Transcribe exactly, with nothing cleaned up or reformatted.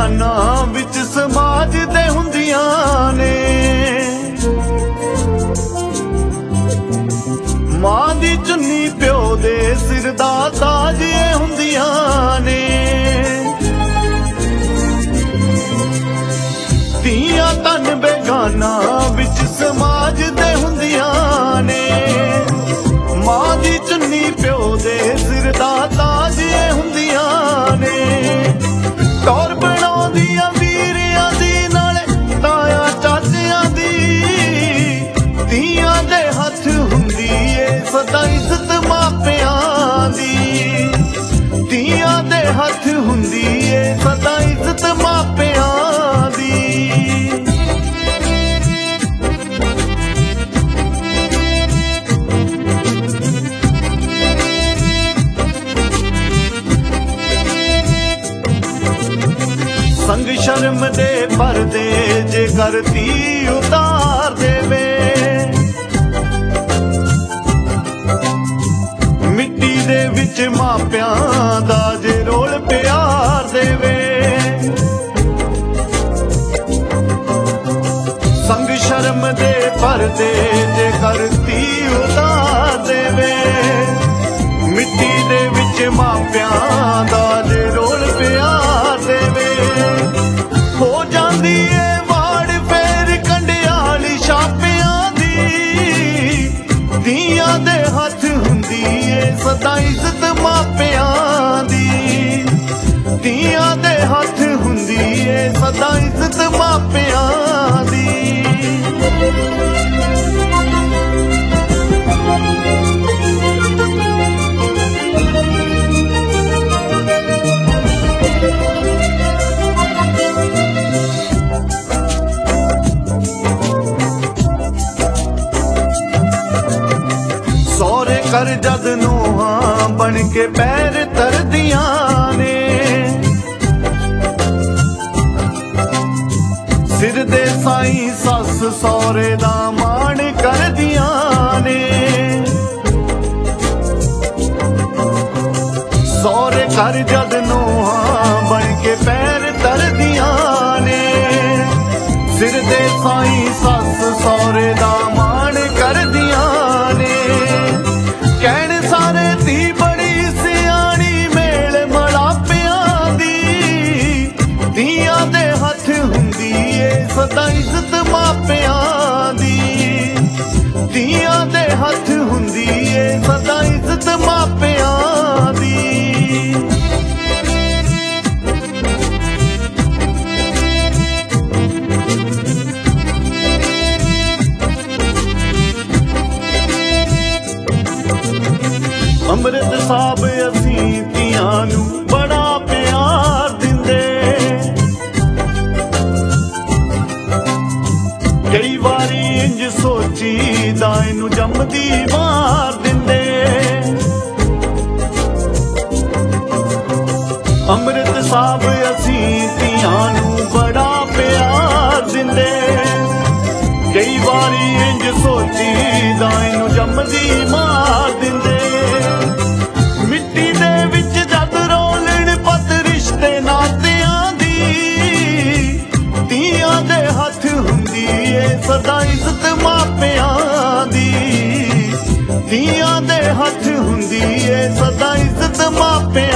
बेगाना विच समाज दे हुंदियां ने। मां दी चुन्नी प्यो दे सिर दा ताज ये हुंदियां ने। धीआं तन बेगाना विच समाज दे हुंदियां ने। मां दी चुन्नी प्यो दे सिर दा ताज ये हुंदियां ने। टौर बनाउंदियां वीरियां दी नाले ताया चाचियां दी। धीआं दे हत्थ हुंदी ए सदा इज्जत मापियां दी। धीआं दे हत्थ हुंदी ए सदा इज्जत मापियां दी। संग शर्म दे पर्दे जे करती उतार देवे। मिट्टी दे विच मापियां दा जे रोल प्यार देवे। संग शर्म दे पर्दे जे करती उतार देवे। मिट्टी दे विच मापियां दा जे रोल प्यार देवे। हो जांदी ए वाड़ फेर कंडियाली छापियां दी। धीआं दे हत्थ हुंदी ए सदा इज्जत मापियां दी। धीआं दे हत्थ हुंदी ए सदा इज्जत मापियां दी। सौरे कर जद नूहां बन के पैर तरदियां ने। सिर दे साईं सस सौरे दा मान करदियां ने। सौरे कर जद नूहां बन के पैर तरदियां ने। सिर दे साईं सस सौरे दा मान करदियां ने। कहण सारे धी बड़ी सियाणी मेल मलापियां दी। धीआं दे हत्थ हुंदी ए सदा इज्जत मापियां दी। धीआं दे हत्थ हुंदी ए सदा इज्जत मापियां दी। अमृत साहब असीं धीआं नूं बड़ा प्यार दिंदे। कई वारी इंज सोची दा इनू जमदी मार दिंदे। अमृत साहब असीं धीआं नूं बड़ा प्यार दिंदे। कई वारी इंज सोची दा इनू जमदी मार दिंदे। मिट्टी दे विच जद रोलण पत रिश्ते नातियां दी। धीआं दे हत्थ हुंदी ए सदा इज्जत मापियां दी। धीआं दे हत्थ हुंदी ए सदा इज्जत मापियां